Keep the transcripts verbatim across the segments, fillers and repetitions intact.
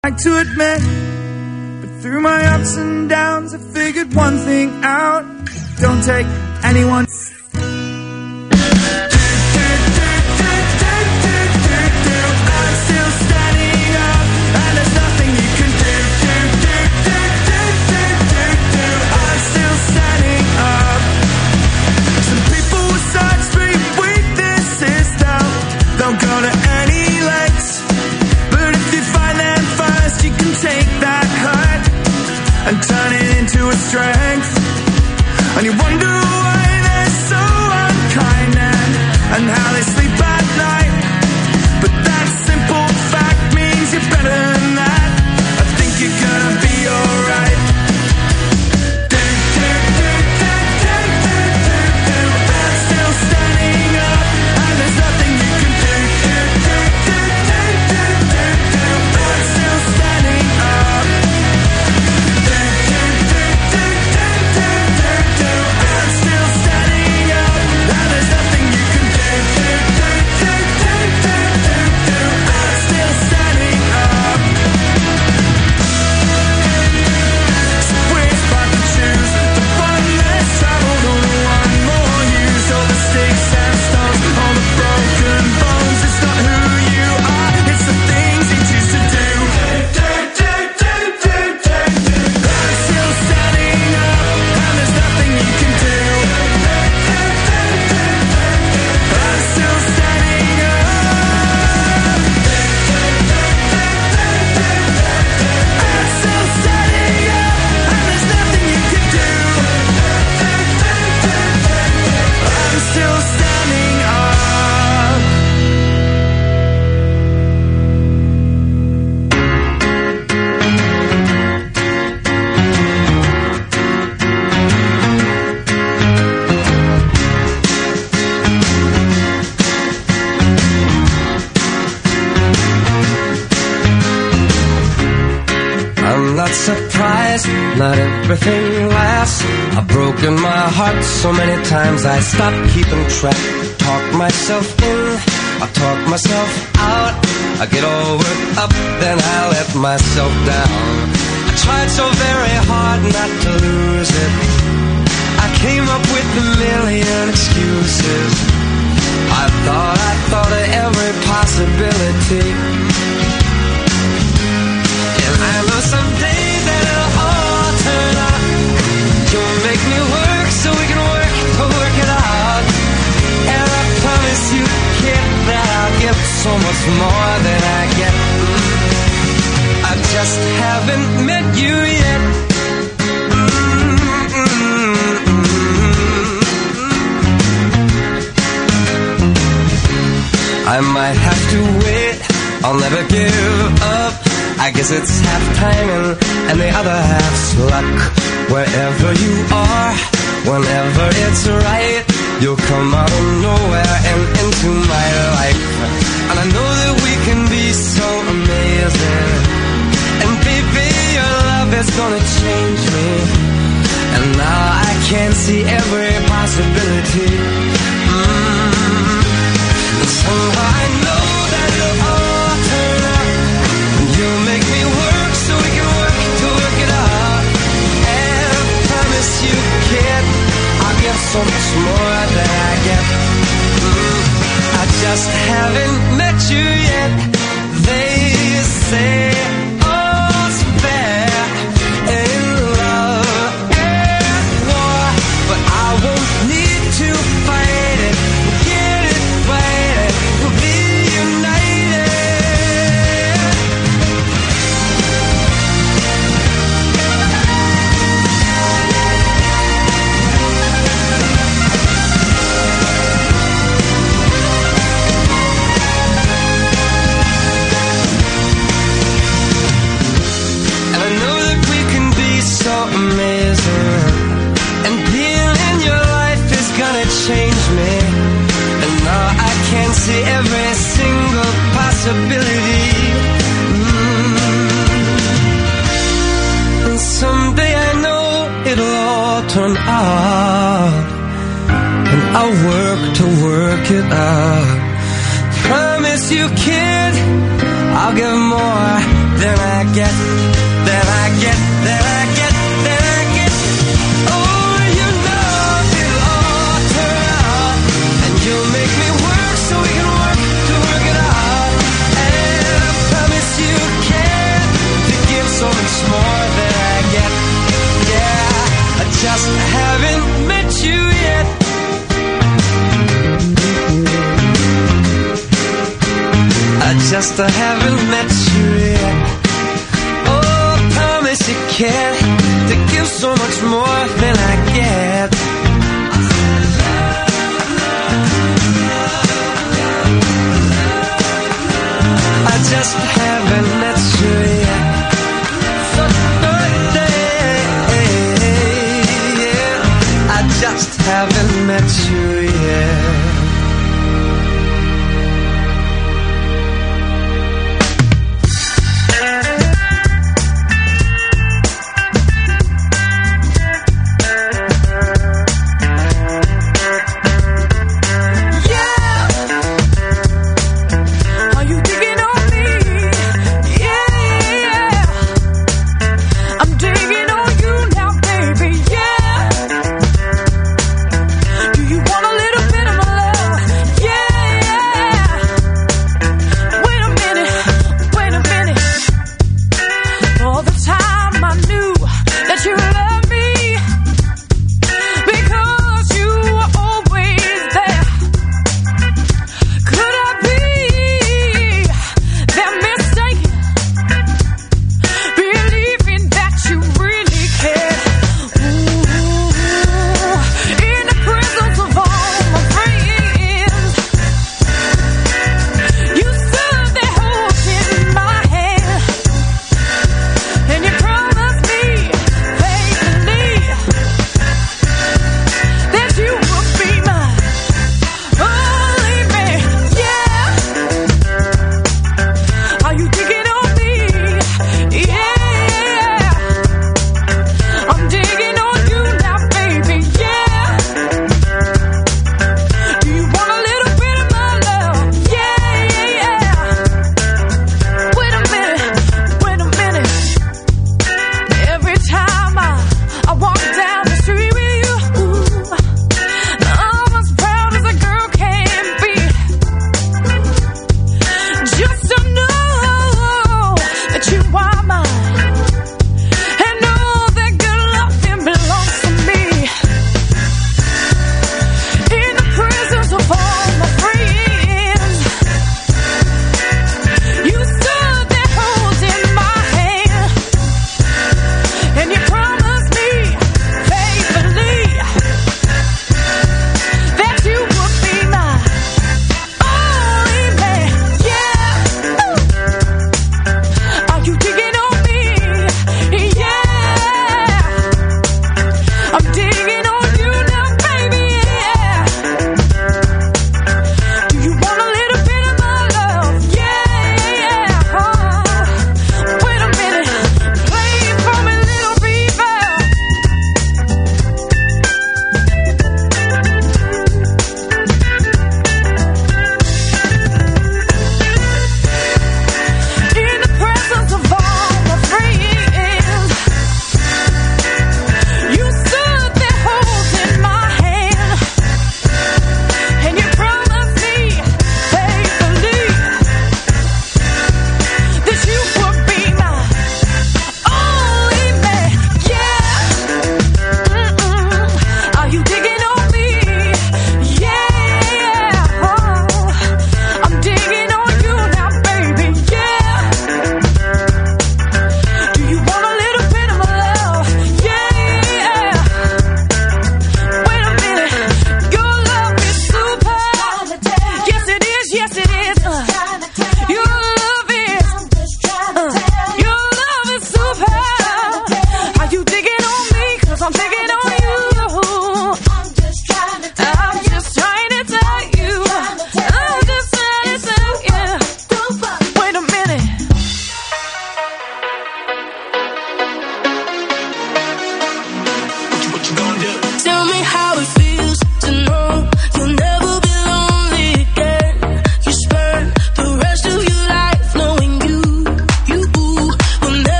like to admit, but through my ups and downs I figured one thing out: don't take anyone. And turn it into a strength. And you wonder why they're so unkind and, and how they sleep at night. But that simple fact means you're better than that. I think you're gonna be alright. I'm still standing up, and there's nothing you can do. I'm still standing up. Not everything lasts. I've broken my heart so many times I stopped keeping track. Talk myself in, I talk myself out. I get all worked up, then I let myself down. I tried so very hard not to lose it. I came up with a million excuses. I thought, I thought of every possibility. And I know someday that it'll all turn out. You'll make me work so we can work, work it out. And I promise you, kid, that I'll give so much more than I get. I just haven't met you yet. I might have to wait, I'll never give up. I guess it's half timing and the other half's luck. Wherever you are, whenever it's right, you'll come out of nowhere and into my life. And I know that we can be so amazing. And baby, your love is gonna change me. And now I can see every possibility. Mm. And somehow I know that it'll all turn out. You'll make me work so we can work to work it out. And I promise you, kid, I'll give so much more than I get. Mm, I just haven't met you yet. They say all's fair in love and war, but I won't need to fight it. We'll get it right, we'll be united. So amazing, and being in your life is gonna change me. And now I can see every single possibility. Mm. And someday I know it'll all turn out, and I'll work to work it out. Promise you, kid, I'll give more then I get, then I get, then I get, then I get. Oh, you know it'll all turn out, and you'll make me work so we can work to work it out. And I promise you can to give so much more than I get. Yeah, I just haven't met you yet. I just haven't met you yet. Oh, I promise you can to give so much more than I get. I just haven't met you yet. So birthday, yeah. I just haven't met you yet. You digging on me?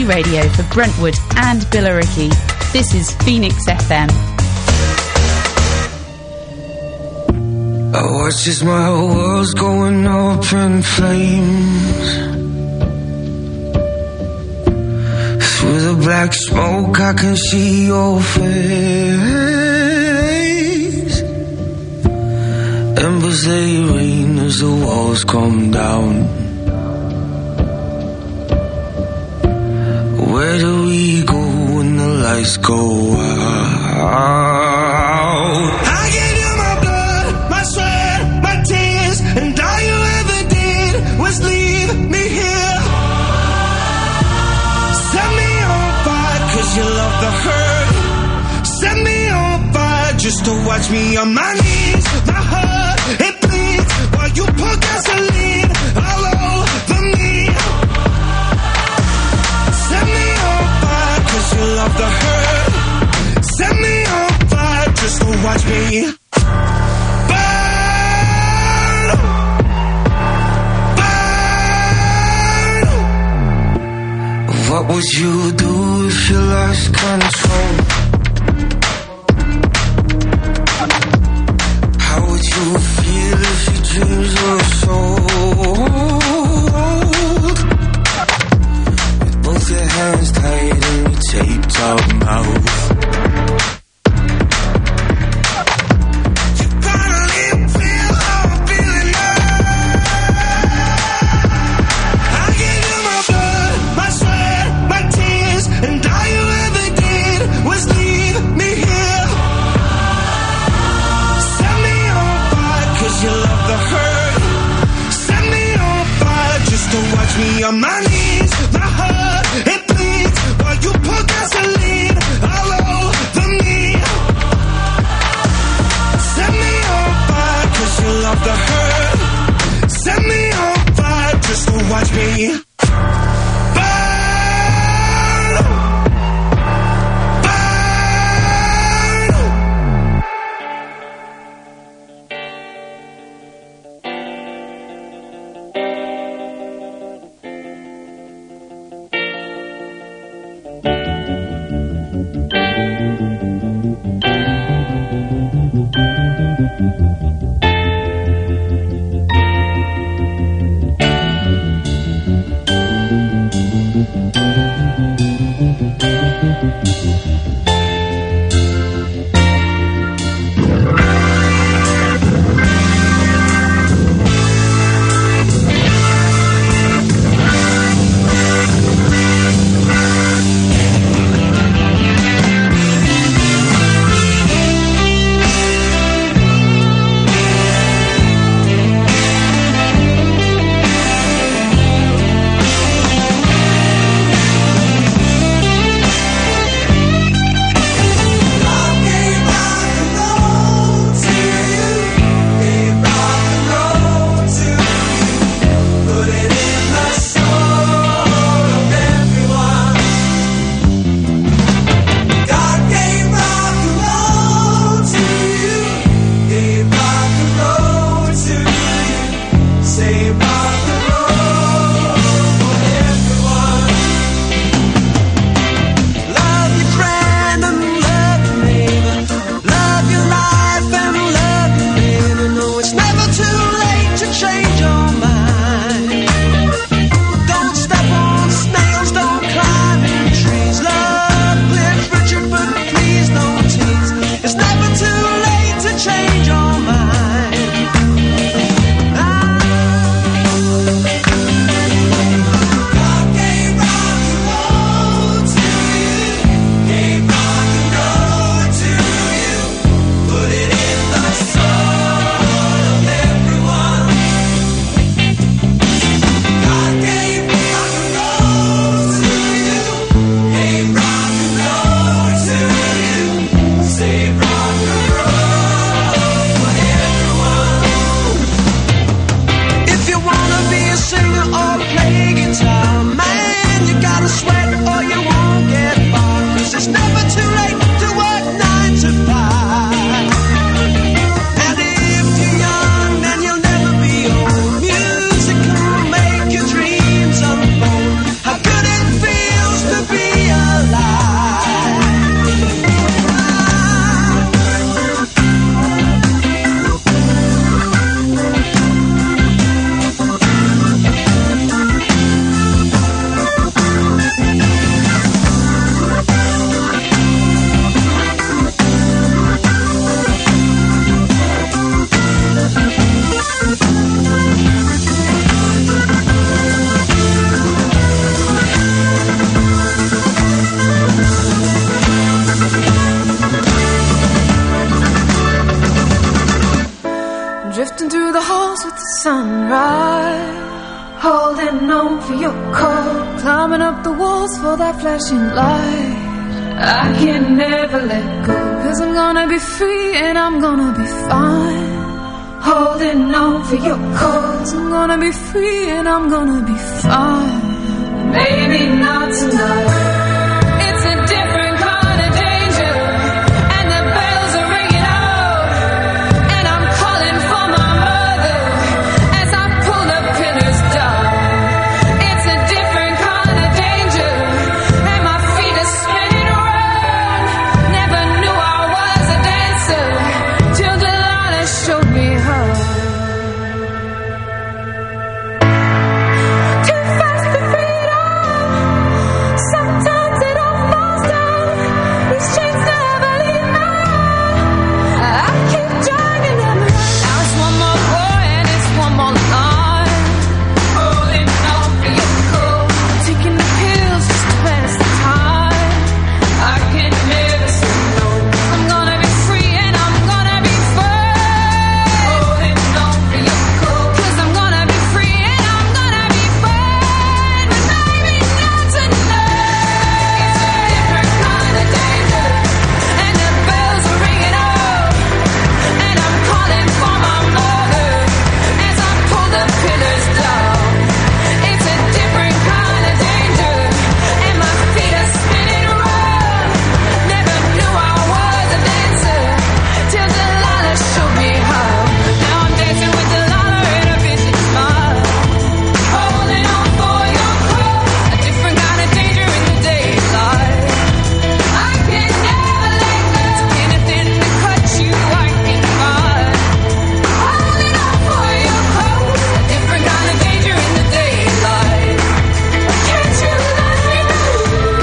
radio for Brentwood and Billericay. This is Phoenix F M. I watch as my world's going up in flames. Through the black smoke I can see your face. Embers they rain as the walls come down. Where do we go when the lights go out? I gave you my blood, my sweat, my tears, and all you ever did was leave me here. Set me on fire cause you love the hurt. Set me on fire just to watch me on my knees. My heart, it bleeds while you pour gasoline all over me. Set me on fire cause you love the hurt. Set me on fire just to watch me burn. Burn. What would you do if you lost control? How would you feel if your dreams were sold? Both your hands tight and your taped up mouth. You finally feel how I'm feeling now. I gave you my blood, my sweat, my tears, and all you ever did was leave me here. Set me on fire cause you love the hurt. Set me on fire just to watch me on my knees. My heart, it bleeds while you pour gasoline all over me. Set me on fire cause you love the hurt. Set me on fire just to watch me burn. for your call, climbing up the walls for that flashing light. I can never let go, 'cause I'm gonna be free and I'm gonna be fine. Holding on for your cause, I'm gonna be free and I'm gonna be fine. Maybe not tonight. It's a different kind of danger, and the bells are ringing out, and I'm calling for my mother as I pull the pillars down. It's a different kind of danger, and my feet are spinning around. Never knew I was a dancer till Delilah showed me how. Too fast for freedom, sometimes it all falls down. These chains never leave me. I keep dragging them around. Now it's one more boy and it's one more line. Holding on for your cool, taking the pills just to pass the time. I can never say no. I'm gonna be free and I'm gonna be fine. Holding on for your cool, 'cause I'm gonna be free and I'm gonna be fine. But maybe not tonight. It's a different kind of danger, and the bells are ringing out, and I'm calling for my mother as I pull the pillars down. It's a different kind of danger, and my feet are spinning around. Never knew I was a dancer till Delilah showed me how. Now I'm dancing with Delilah in a vicious smile. Holding on for your call, a different kind of danger in the daylight. I can never let go. Anything to cut you, I can find. Holding on for your call, a different kind of danger in the daylight. Can't you let me know?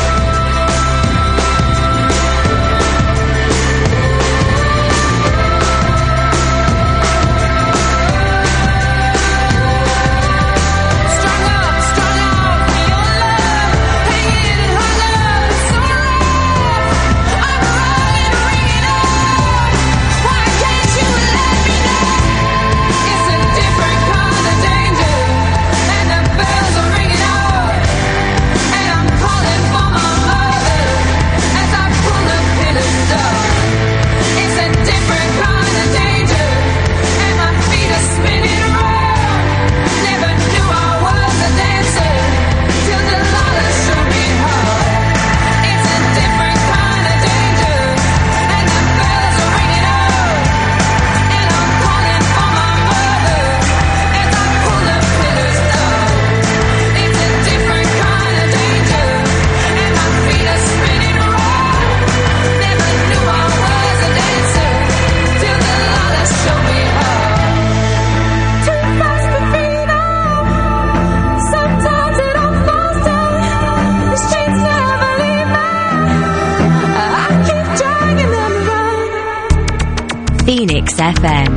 Strung up, strung out for your love, hanging hung up, so rough. I'm running, ringing up. Why can't you let me know? It's a different kind of danger, and the bells are ringing out, and I'm calling for my mother as I pull the pillars down. It's a different kind of danger, and my feet are spinning around. Never knew I was a dancer till Delilah showed me how. It's a different kind of danger, and the bells are ringing out, and I'm calling for my mother as I pull the pillars down. It's a different kind of danger, and my feet are spinning around. Never knew I was a dancer till Delilah showed me how. Too fast for freedom, sometimes it all falls down. These chains never leave me. I keep dragging them around. Phoenix F M.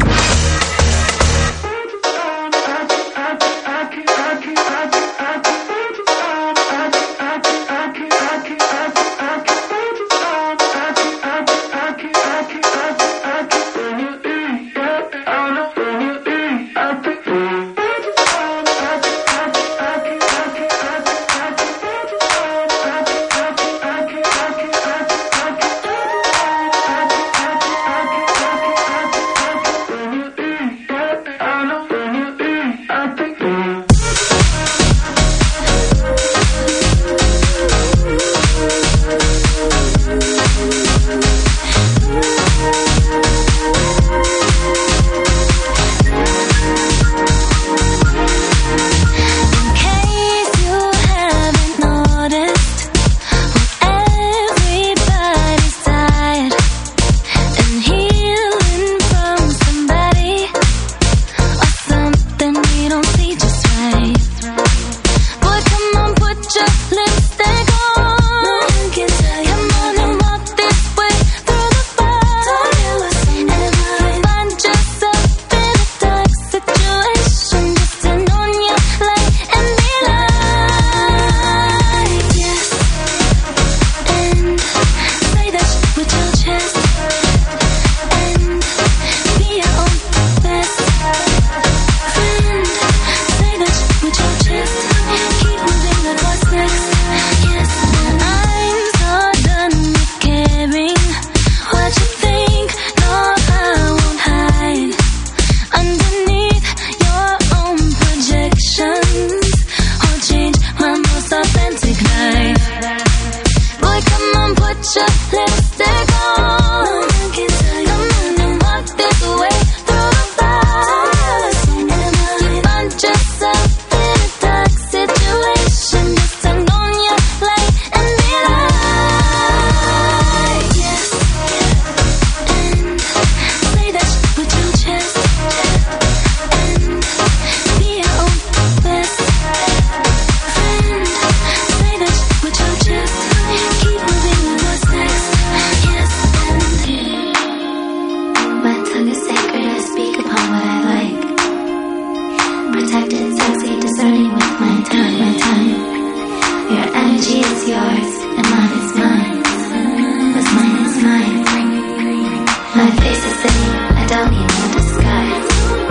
My face is singing, I don't need no disguise.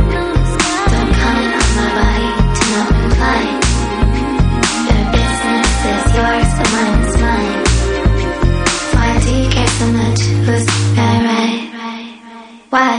Don't comment on my body, do not reply. Your business is yours, but mine is mine. Why do you care so much? Who's right, right? Why?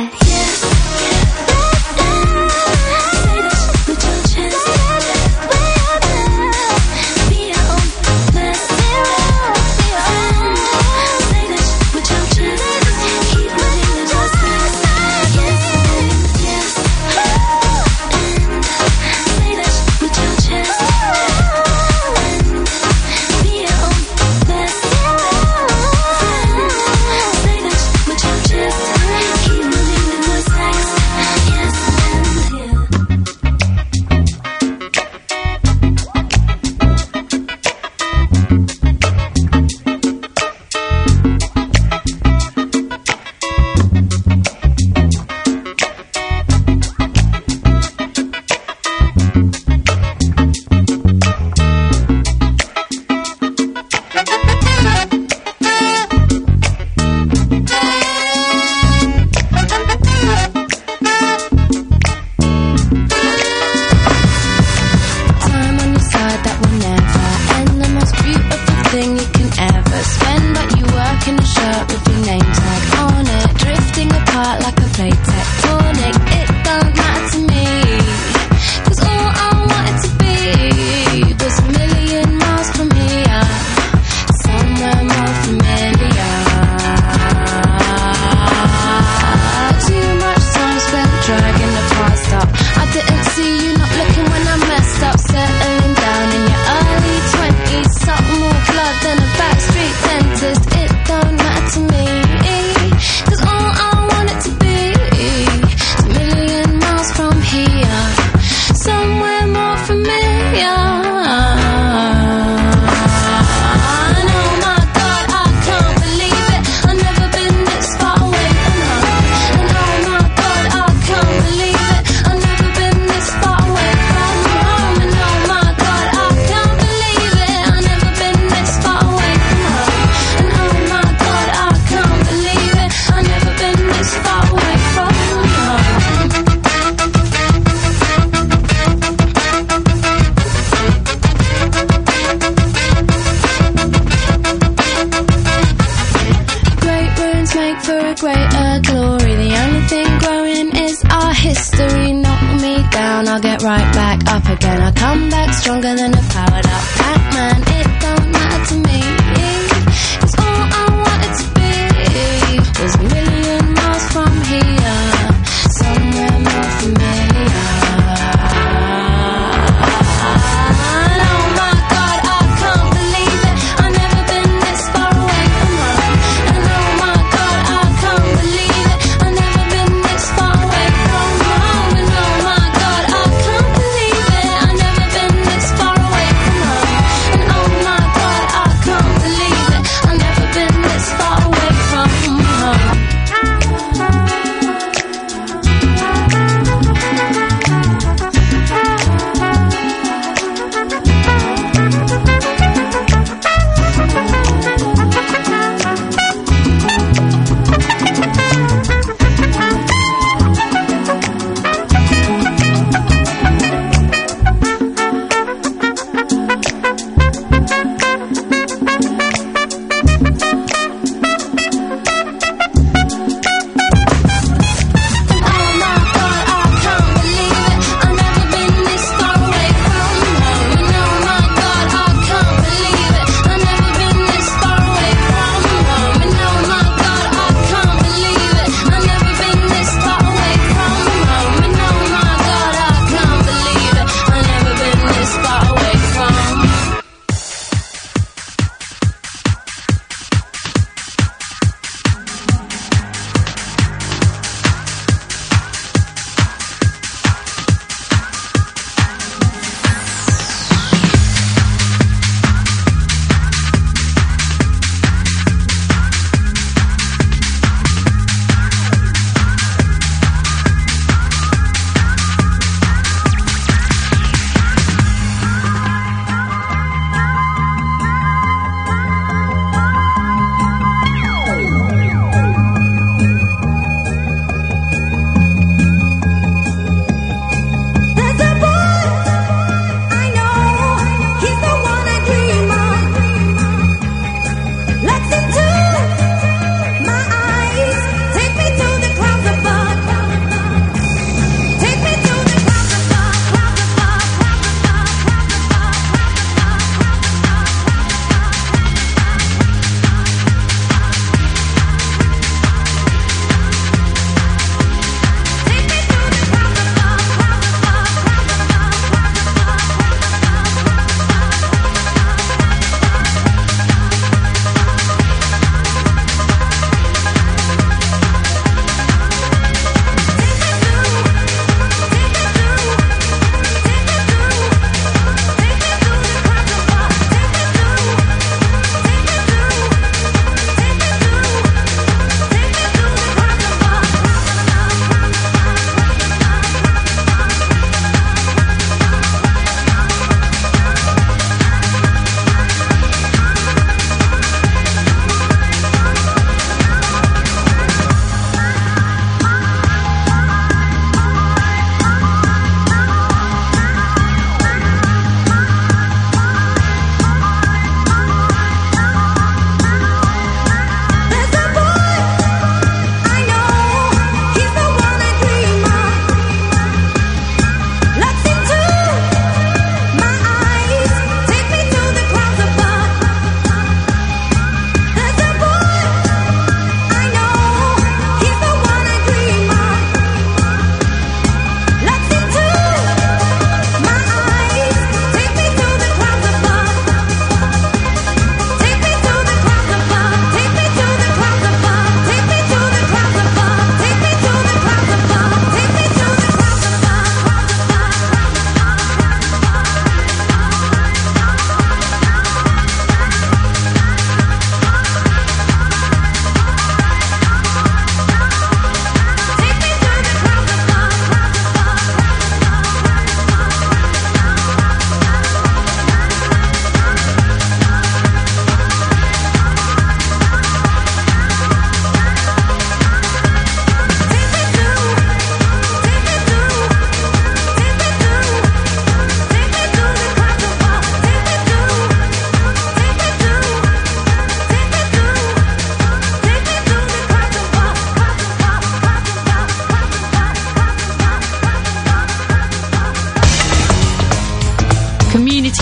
Oh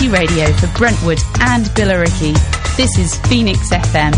Free radio for Brentwood and Billericay. This is Phoenix F M.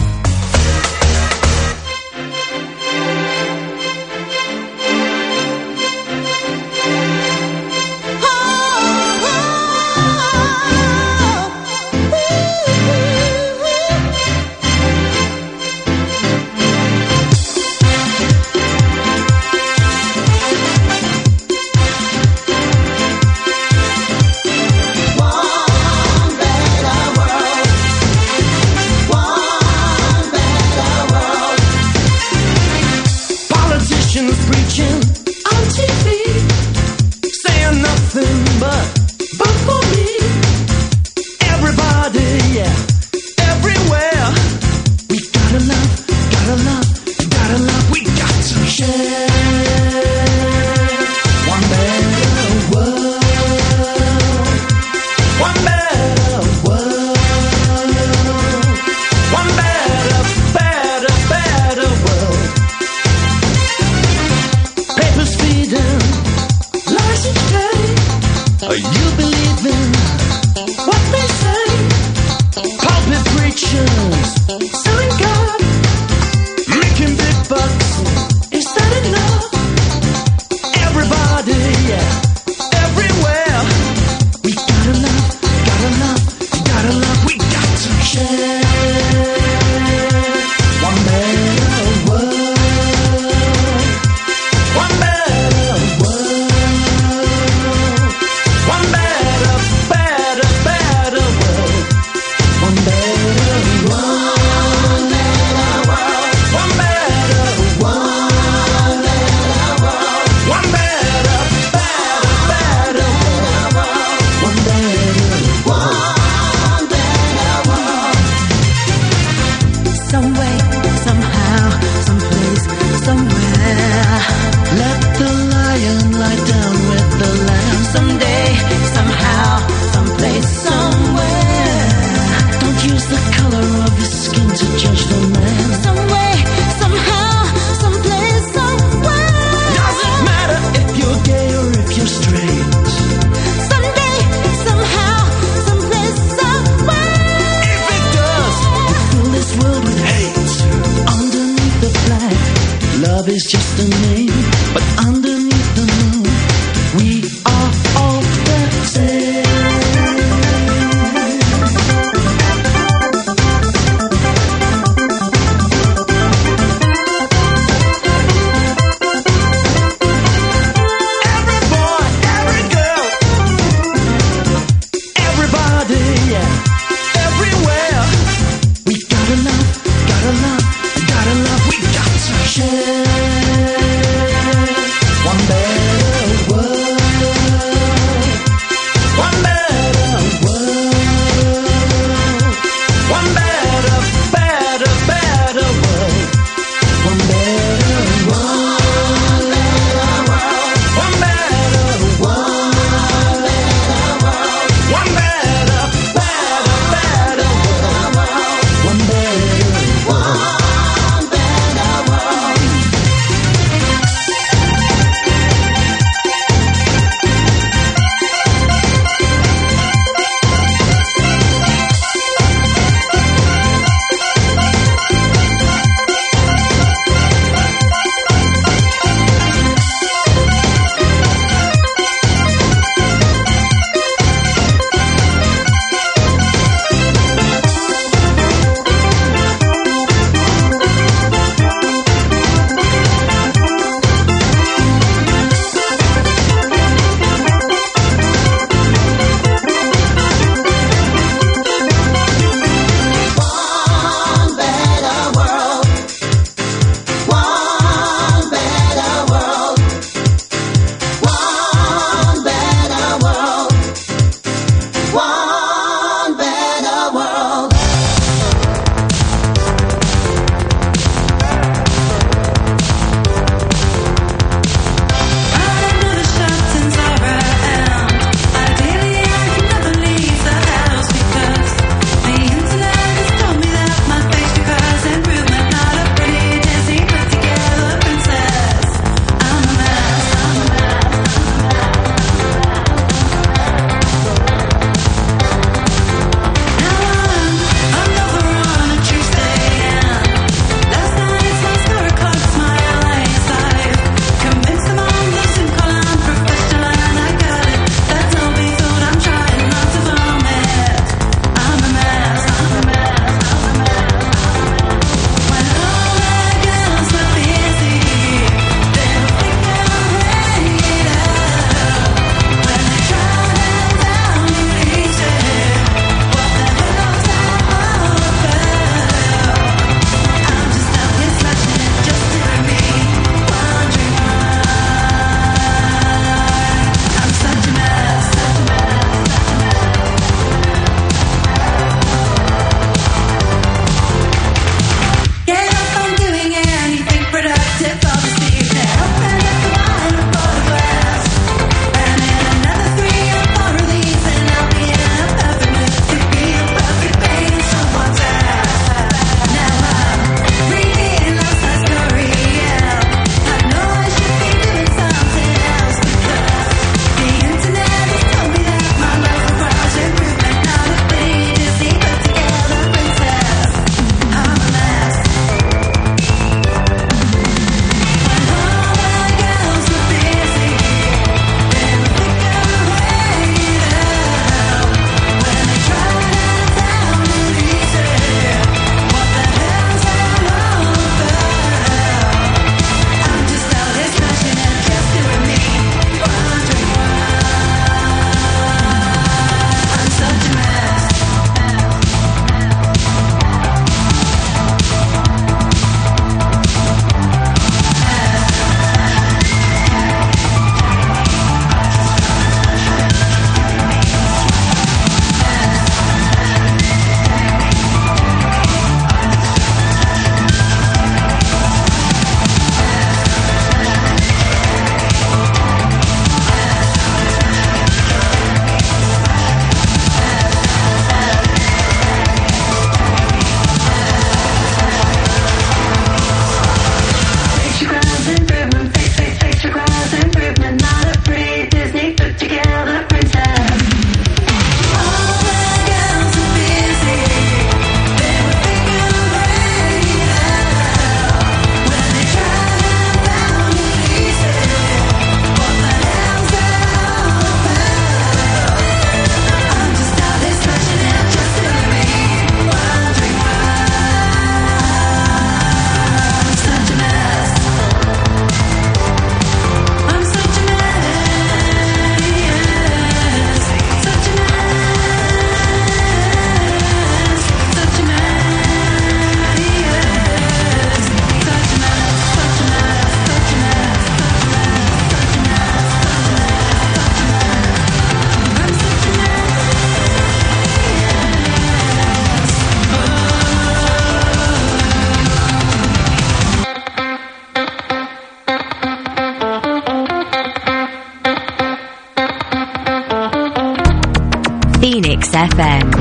F M.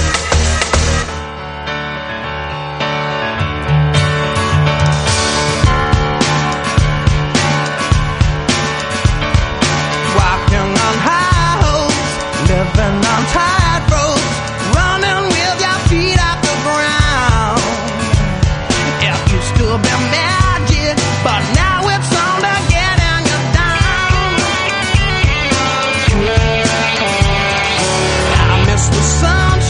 Walking on high hopes, living on tight ropes, running with your feet off the ground. It used to be magic, but now it's on to getting you down. I miss the sun.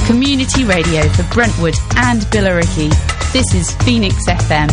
Community radio for Brentwood and Billericay. This is Phoenix F M.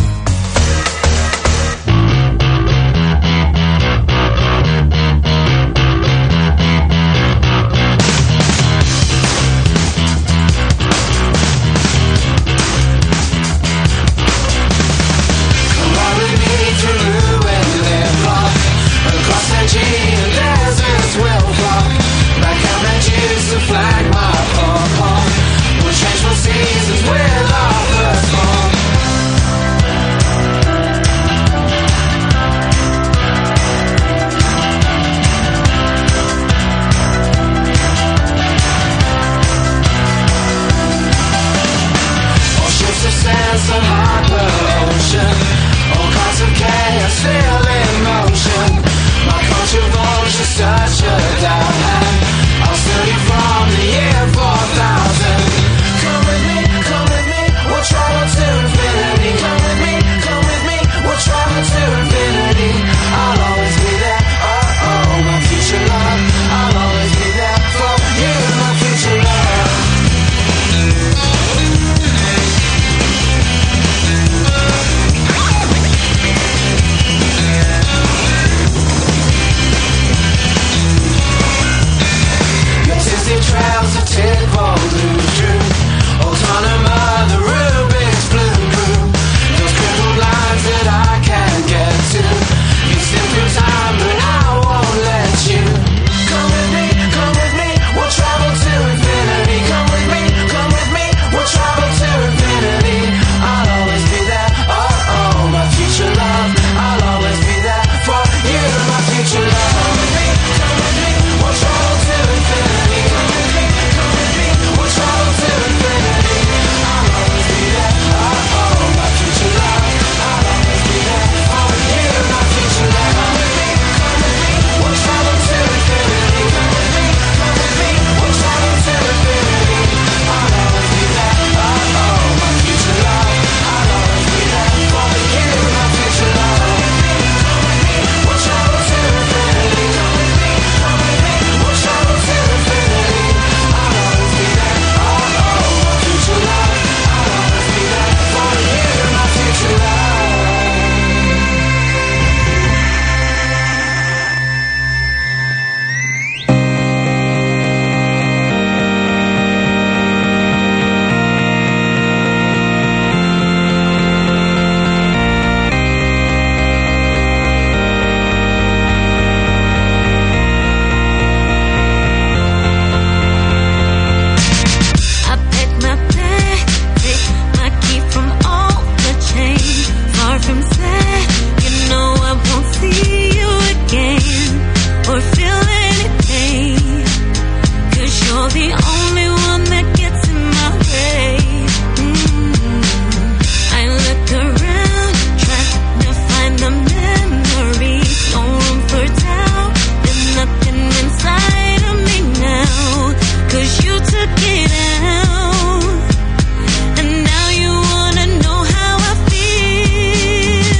And now you wanna know how I feel.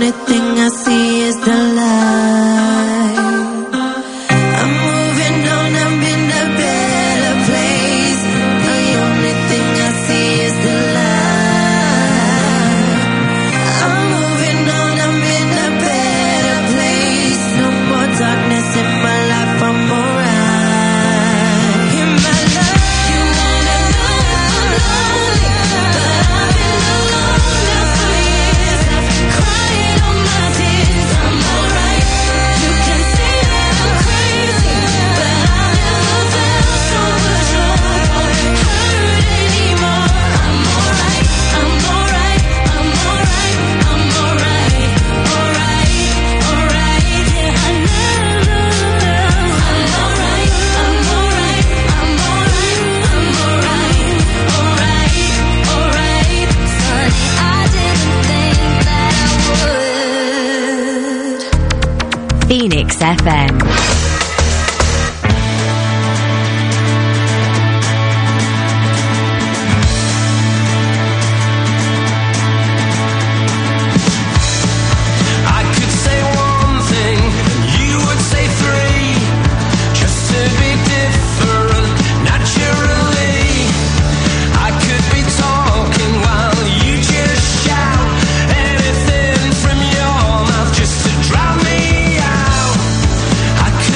only thing I see is the light. I'm moving on, I'm in a better place. The only thing I see is the light. I'm moving on, I'm in a better place. No more darkness in my life, I'm alright. In my life, you wanna know I'm lonely, but I've been alone now for years. I've cried all my tears, I'm alright. You can say that I'm crazy, but I never felt so much more hurt anymore. I'm alright, I'm alright, I'm alright, I'm alright, alright, alright. Yeah, I never felt. I'm alright, I'm alright, I'm alright, I'm alright, alright, alright. Funny, I didn't think that I would. Phoenix F M. I could say one thing and you would say three, just to be different naturally. I could be talking while you just shout anything from your mouth just to drown me out. I could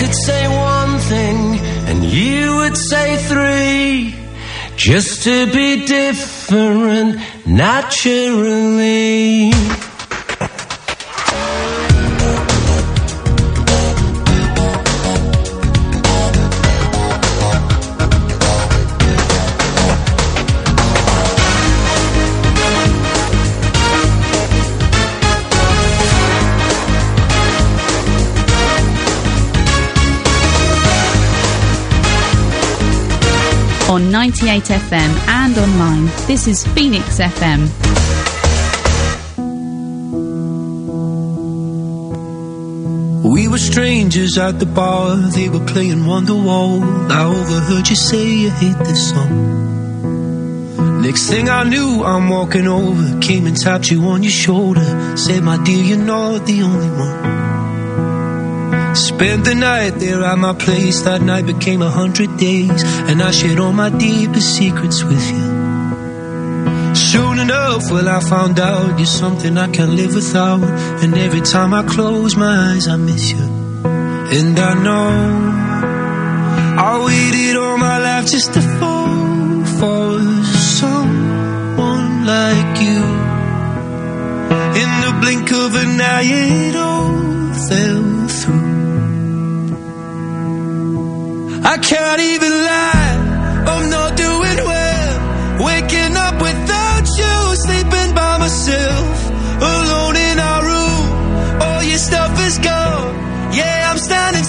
would say one thing and you would say three, just to be different naturally. On ninety-eight F M and online, this is Phoenix F M. We were strangers at the bar, they were playing Wonderwall. I overheard you say you hate this song. Next thing I knew, I'm walking over, came and tapped you on your shoulder, said, my dear, you're not the only one. Spent the night there at my place, that night became a hundred days, and I shared all my deepest secrets with you. Soon enough, well, I found out you're something I can't live without, and every time I close my eyes, I miss you. And I know I waited all my life just to fall for someone like you. In the blink of an eye, it all fell through. I can't even lie.